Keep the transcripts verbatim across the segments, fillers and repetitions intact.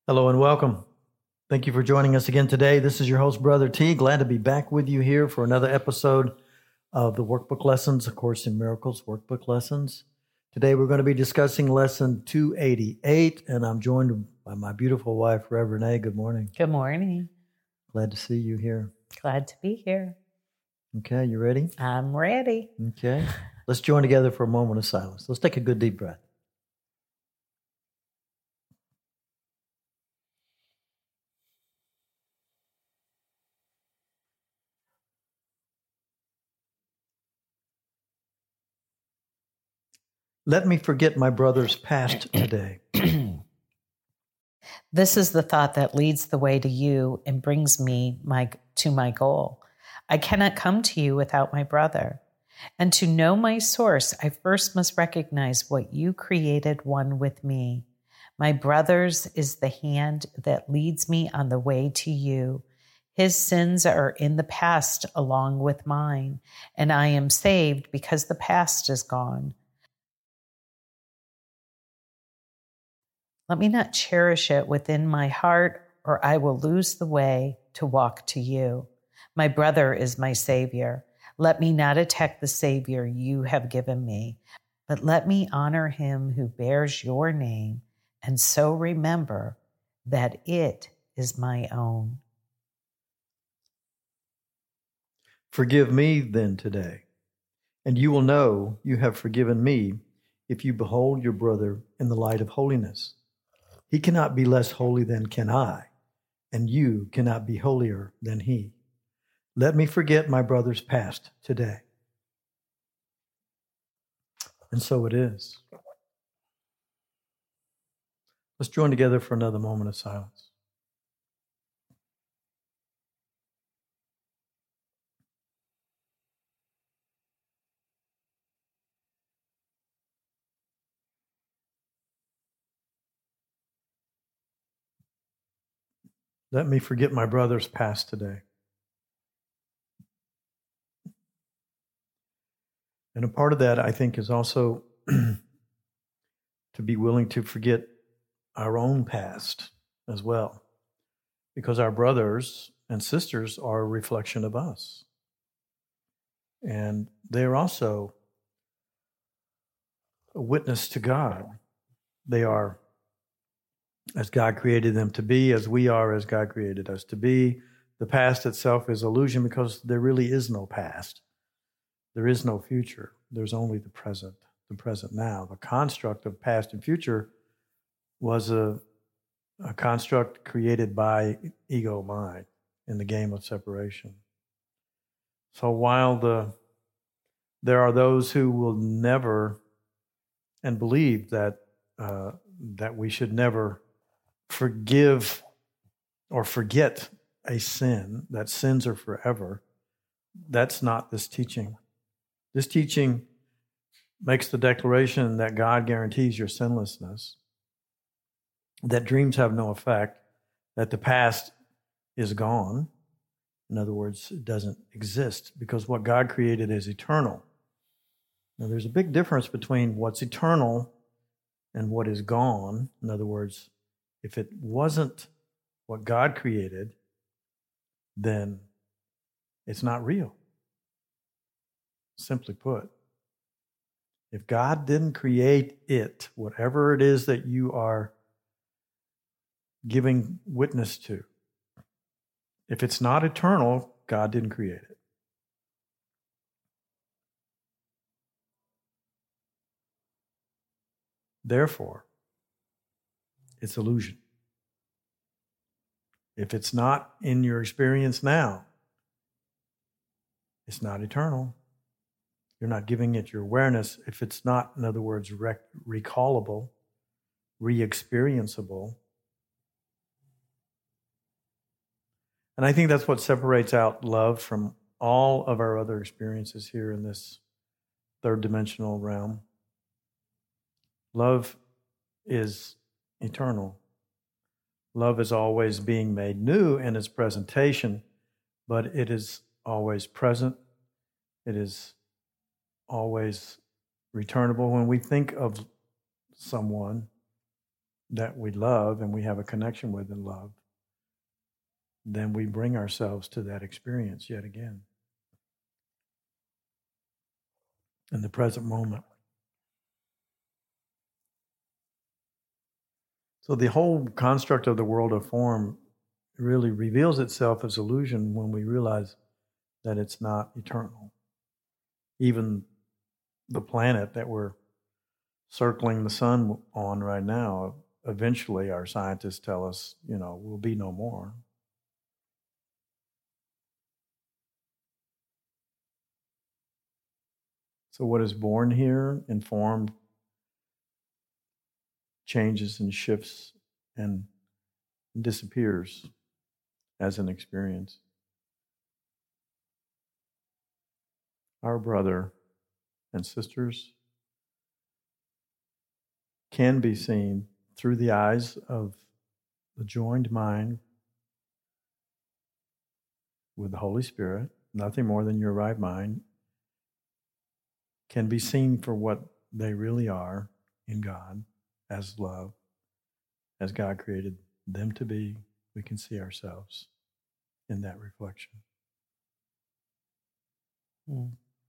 Hello and welcome. Thank you for joining us again today. This is your host, Brother T. Glad to be back with you here for another episode of the Workbook Lessons, A Course in Miracles Workbook Lessons. Today we're going to be discussing lesson two eighty-eight, and I'm joined by my beautiful wife, Reverend A. Good morning. Good morning. Glad to see you here. Glad to be here. Okay, you ready? I'm ready. Okay. Let's join together for a moment of silence. Let's take a good deep breath. Let me forget my brother's past today. This is the thought that leads the way to you and brings me my, to my goal. I cannot come to you without my brother. And to know my source, I first must recognize what you created one with me. My brother's is the hand that leads me on the way to you. His sins are in the past along with mine, and I am saved because the past is gone. Let me not cherish it within my heart, or I will lose the way to walk to you. My brother is my Savior. Let me not attack the Savior you have given me, but let me honor him who bears your name, and so remember that it is my own. Forgive me then today, and you will know you have forgiven me if you behold your brother in the light of holiness. He cannot be less holy than can I, and you cannot be holier than he. Let me forget my brother's past today. And so it is. Let's join together for another moment of silence. Let me forget my brother's past today. And a part of that, I think, is also to be willing to forget our own past as well, because our brothers and sisters are a reflection of us. And they're also a witness to God. They are as God created them to be, as we are as God created us to be. The past itself is illusion because there really is no past. There is no future. There's only the present, the present now. The construct of past and future was a, a construct created by ego mind in the game of separation. So while the there are those who will never and believe that uh, that we should never forgive or forget a sin, that sins are forever, that's not this teaching. This teaching makes the declaration that God guarantees your sinlessness, that dreams have no effect, that the past is gone. In other words, it doesn't exist because what God created is eternal. Now, there's a big difference between what's eternal and what is gone. In other words, if it wasn't what God created, then it's not real. Simply put, if God didn't create it, whatever it is that you are giving witness to, if it's not eternal, God didn't create it. Therefore, it's illusion. If it's not in your experience now, it's not eternal. You're not giving it your awareness. If it's not, in other words, rec- recallable, re-experienceable. And I think that's what separates out love from all of our other experiences here in this third dimensional realm. Love is eternal. Love is always being made new in its presentation, but it is always present. It is always returnable. When we think of someone, that we love and we have a connection with and love, then we bring ourselves to that experience yet again in the present moment. So the whole construct of the world of form really reveals itself as illusion when we realize that it's not eternal. Even the planet that we're circling the sun on right now, eventually our scientists tell us, you know, will be no more. So what is born here in form changes and shifts and disappears as an experience. Our brother and sisters can be seen through the eyes of the joined mind with the Holy Spirit, nothing more than your right mind, can be seen for what they really are in God, as love, as God created them to be. We can see ourselves in that reflection. Mm.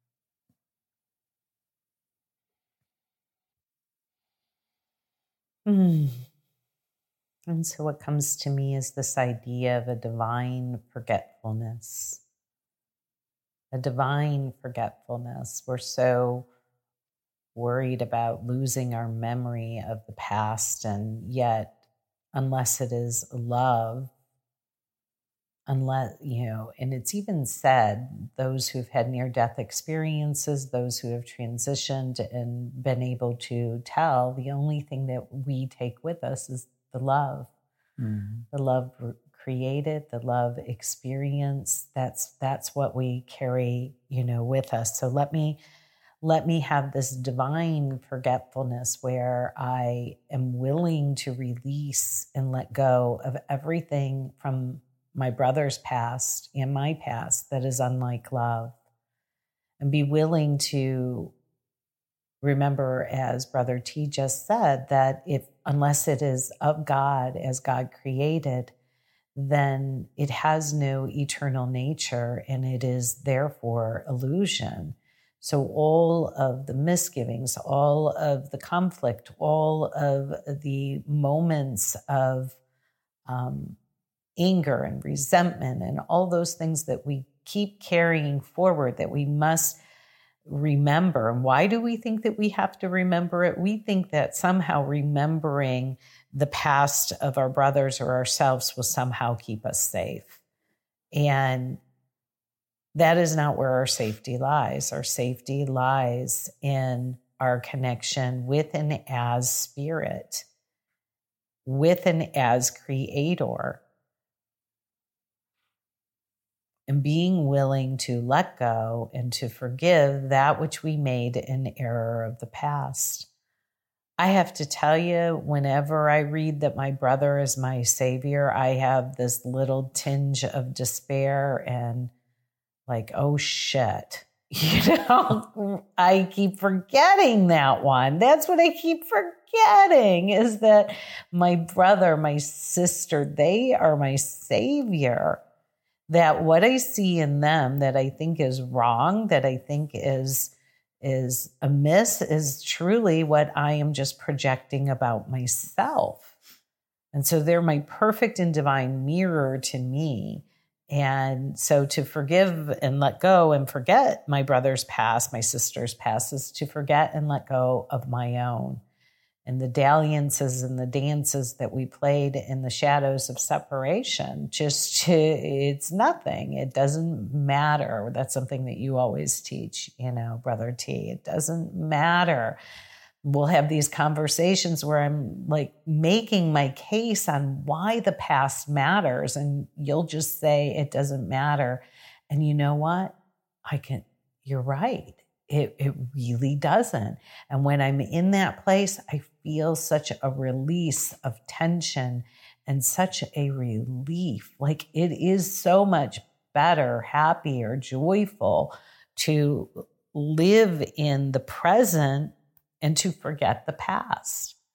Mm. And so what comes to me is this idea of a divine forgetfulness. A divine forgetfulness. We're so worried about losing our memory of the past, and yet, unless it is love, unless, you know, and it's even said, those who've had near-death experiences, those who have transitioned and been able to tell, the only thing that we take with us is the love. Mm-hmm. The love created, the love experience. That's that's what we carry, you know, with us. So let me let me have this divine forgetfulness where I am willing to release and let go of everything from my brother's past and my past that is unlike love, and be willing to remember, as Brother T just said, that if unless it is of God as God created, then it has no eternal nature and it is therefore illusion. So all of the misgivings, all of the conflict, all of the moments of um, anger and resentment and all those things that we keep carrying forward that we must remember. And why do we think that we have to remember it? We think that somehow remembering the past of our brothers or ourselves will somehow keep us safe. And that is not where our safety lies. Our safety lies in our connection with and as spirit, with and as creator, and being willing to let go and to forgive that which we made an error of the past. I have to tell you, whenever I read that my brother is my savior, I have this little tinge of despair and like, oh shit, you know, I keep forgetting that one. That's what I keep forgetting, is that my brother, my sister, they are my savior. That what I see in them that I think is wrong, that I think is is amiss, is truly what I am just projecting about myself. And so they're my perfect and divine mirror to me. And so to forgive and let go and forget my brother's past, my sister's past, is to forget and let go of my own. And the dalliances and the dances that we played in the shadows of separation, just to, it's nothing. It doesn't matter. That's something that you always teach, you know, Brother T. It doesn't matter. We'll have these conversations where I'm like making my case on why the past matters. And you'll just say it doesn't matter. And you know what? I can, you're right. It, it really doesn't. And when I'm in that place, I feel such a release of tension and such a relief. Like it is so much better, happier, joyful to live in the present and to forget the past.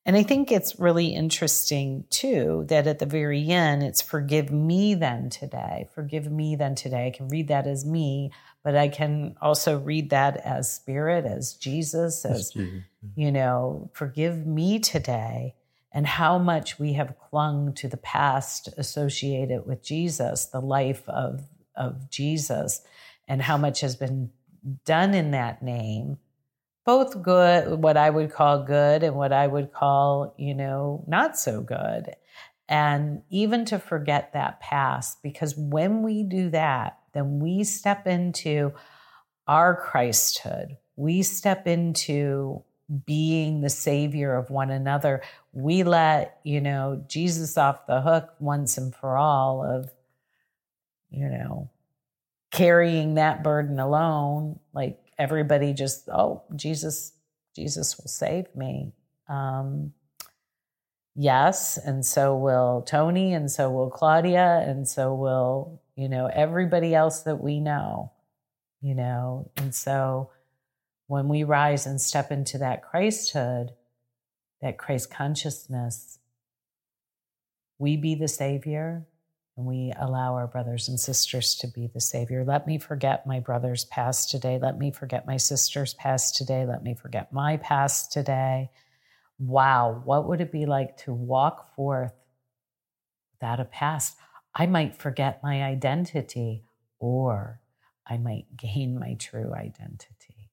And I think it's really interesting, too, that at the very end, it's forgive me then today. Forgive me then today. I can read that as me, but I can also read that as Spirit, as Jesus, as, Jesus. you know, forgive me today. And how much we have clung to the past associated with Jesus, the life of, of Jesus, and how much has been done in that name. Both good, what I would call good and what I would call, you know, not so good. And even to forget that past, because when we do that, then we step into our Christhood. We step into being the savior of one another. We let, you know, Jesus off the hook once and for all of, you know, carrying that burden alone, like, everybody just, oh, Jesus, Jesus will save me. Um, yes, and so will Tony, and so will Claudia, and so will, you know, everybody else that we know, you know. And so when we rise and step into that Christhood, that Christ consciousness, we be the Savior, and we allow our brothers and sisters to be the Savior. Let me forget my brother's past today. Let me forget my sister's past today. Let me forget my past today. Wow, what would it be like to walk forth without a past? I might forget my identity, or I might gain my true identity.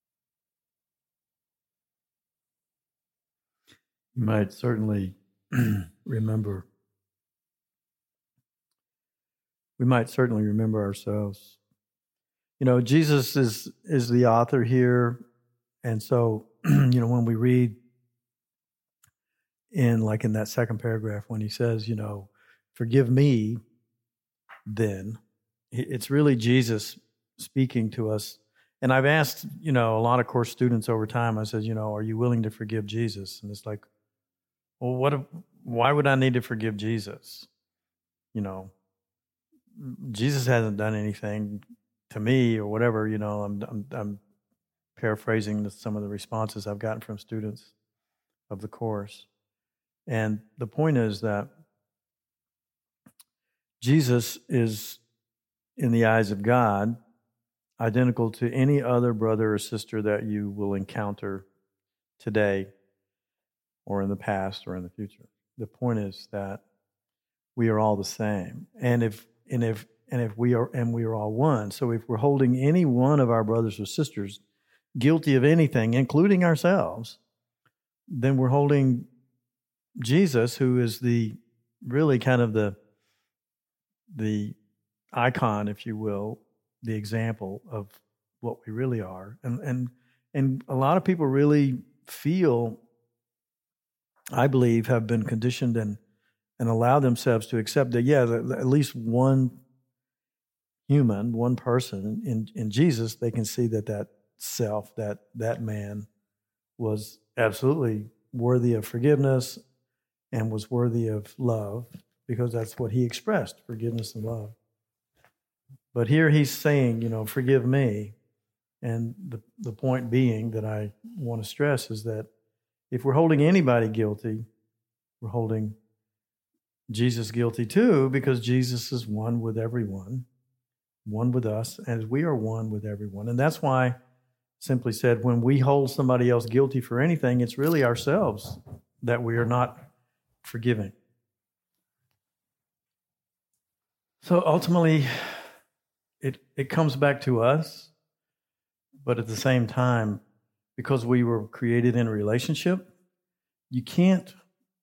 You might certainly remember We might certainly remember ourselves. You know, Jesus is is the author here. And so, you know, when we read in, like in that second paragraph, when he says, you know, forgive me, then, it's really Jesus speaking to us. And I've asked, you know, a lot of course students over time, I said, you know, are you willing to forgive Jesus? And it's like, well, what? If, why would I need to forgive Jesus? You know, Jesus hasn't done anything to me or whatever, you know. I'm, I'm, I'm paraphrasing some of the responses I've gotten from students of the course. And the point is that Jesus is, in the eyes of God, identical to any other brother or sister that you will encounter today or in the past or in the future. The point is that we are all the same. And if and if and if we are and we are all one. So if we're holding any one of our brothers or sisters guilty of anything, including ourselves, then we're holding Jesus, who is the really kind of the the icon, if you will, the example of what we really are. And and and a lot of people really feel, I believe, have been conditioned and and allow themselves to accept that, yeah, at least one human, one person in, in Jesus, they can see that that self, that that man was absolutely worthy of forgiveness and was worthy of love, because that's what he expressed, forgiveness and love. But here he's saying, you know, forgive me. And the, the point being that I want to stress is that if we're holding anybody guilty, we're holding Jesus guilty too, because Jesus is one with everyone, one with us, as we are one with everyone. And that's why, simply said, when we hold somebody else guilty for anything, it's really ourselves that we are not forgiving. So ultimately, it, it comes back to us, but at the same time, because we were created in a relationship, you can't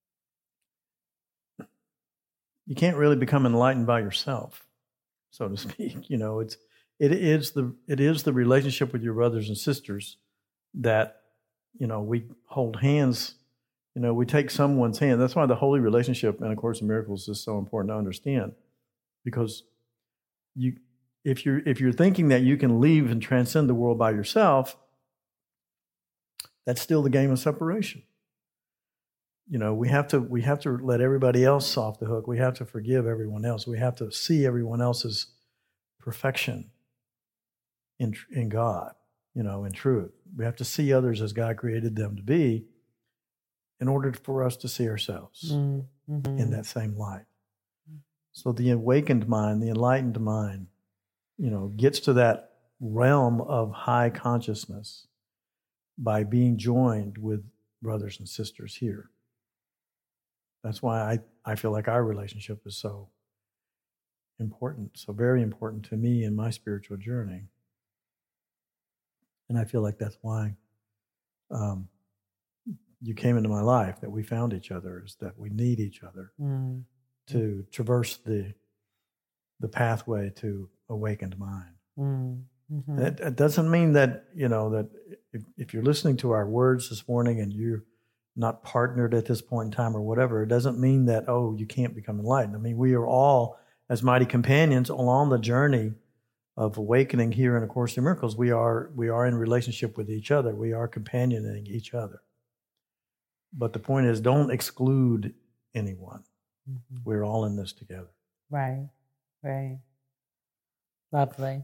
You can't really become enlightened by yourself, so to speak. You know, it's it is the it is the relationship with your brothers and sisters that, you know, we hold hands. You know, we take someone's hand. That's why the holy relationship in A Course in Miracles is so important to understand, because you if you're if you're thinking that you can leave and transcend the world by yourself, that's still the game of separation. You know, we have to we have to let everybody else off the hook. We have to forgive everyone else. We have to see everyone else's perfection in in God, you know, in truth. We have to see others as God created them to be. in order for us to see ourselves mm-hmm. in that same light. So the awakened mind, the enlightened mind, you know, gets to that realm of high consciousness by being joined with brothers and sisters here. That's why I, I feel like our relationship is so important, so very important to me in my spiritual journey. And I feel like that's why um, you came into my life, that we found each other, is that we need each other mm. to traverse the the pathway to awakened mind. Mm. Mm-hmm. That, that doesn't mean that, you know, that if, if you're listening to our words this morning and you're not partnered at this point in time or whatever, it doesn't mean that, oh, you can't become enlightened. I mean, we are all, as mighty companions along the journey of awakening here in A Course in Miracles, we are we are in relationship with each other. We are companioning each other. But the point is, don't exclude anyone. Mm-hmm. We're all in this together. Right, right. Lovely.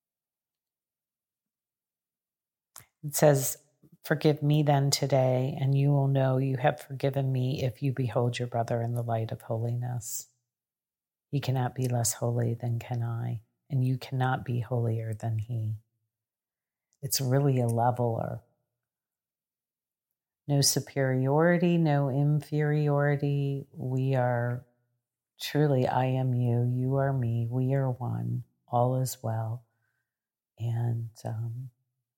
It says, forgive me then today, and you will know you have forgiven me if you behold your brother in the light of holiness. He cannot be less holy than can I, and you cannot be holier than he. It's really a leveler. No superiority, no inferiority. We are truly, I am you, you are me, we are one, all is well. And um,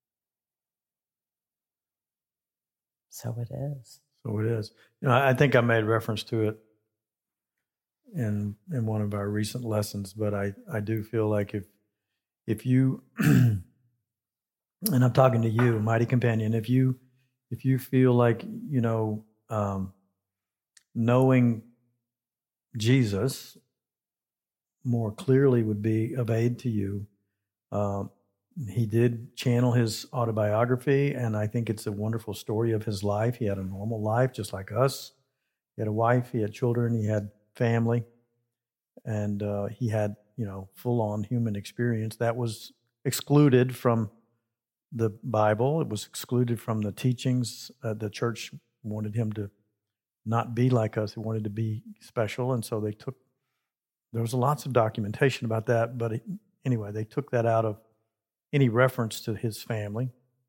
so it is. So it is. You know, I think I made reference to it in in one of our recent lessons, but I, I do feel like if if you and I'm talking to you, mighty companion, if you if you feel like, you know, um, knowing Jesus more clearly would be of aid to you. Um, he did channel his autobiography, and I think it's a wonderful story of his life. He had a normal life, just like us. He had a wife, he had children, he had family, and uh, he had, you know, full-on human experience. That was excluded from the Bible. It was excluded from the teachings. Uh, the church wanted him to not be like us. They wanted to be special, and so they took, there was lots of documentation about that, but it, anyway, they took that out of any reference to his family.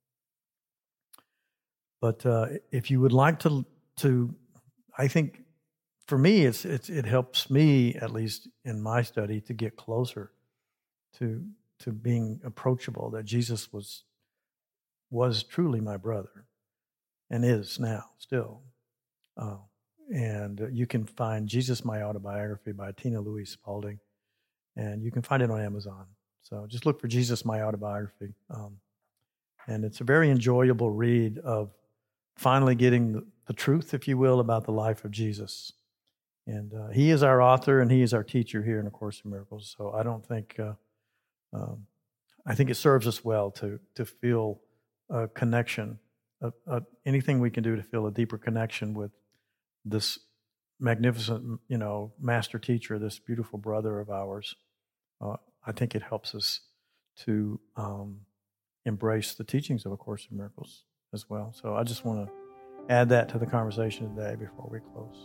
But uh, if you would like to, to, I think for me, it's, it's it helps me, at least in my study, to get closer to to being approachable. That Jesus was was truly my brother, and is now still. Uh, and you can find Jesus, My Autobiography by Tina Louise Spalding, and you can find it on Amazon. So just look for Jesus, My Autobiography. Um, and it's a very enjoyable read of finally getting the, the truth, if you will, about the life of Jesus. And uh, he is our author and he is our teacher here in A Course in Miracles. So I don't think, uh, um, I think it serves us well to to feel a connection, a, a, anything we can do to feel a deeper connection with this magnificent, you know, master teacher, this beautiful brother of ours. Uh, I think it helps us to um, embrace the teachings of A Course in Miracles as well. So I just want to add that to the conversation today before we close.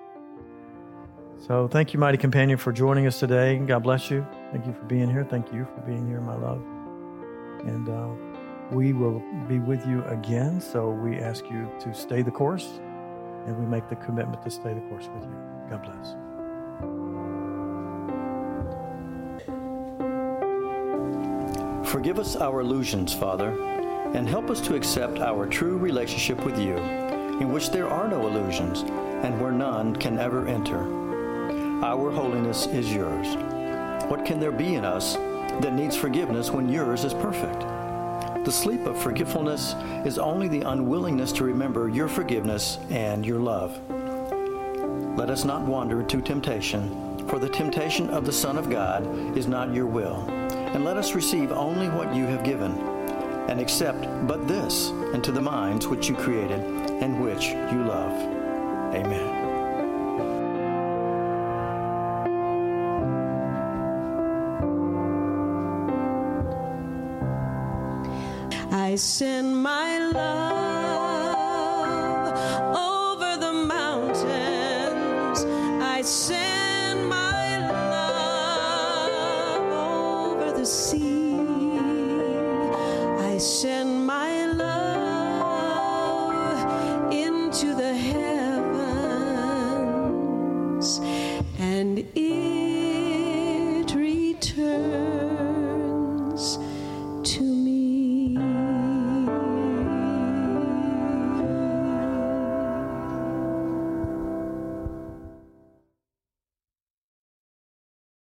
So thank you, Mighty Companion, for joining us today. God bless you. Thank you for being here. Thank you for being here, my love. And uh, we will be with you again. So we ask you to stay the course, and we make the commitment to stay the course with you. God bless. Forgive us our illusions, Father, and help us to accept our true relationship with you, in which there are no illusions, and where none can ever enter. Our holiness is yours. What can there be in us that needs forgiveness when yours is perfect? The sleep of forgetfulness is only the unwillingness to remember your forgiveness and your love. Let us not wander to temptation, for the temptation of the Son of God is not your will. And let us receive only what you have given, and accept but this into the minds which you created and which you love. Amen. I send my love over send my love over the sea. I send my love into the heavens, and in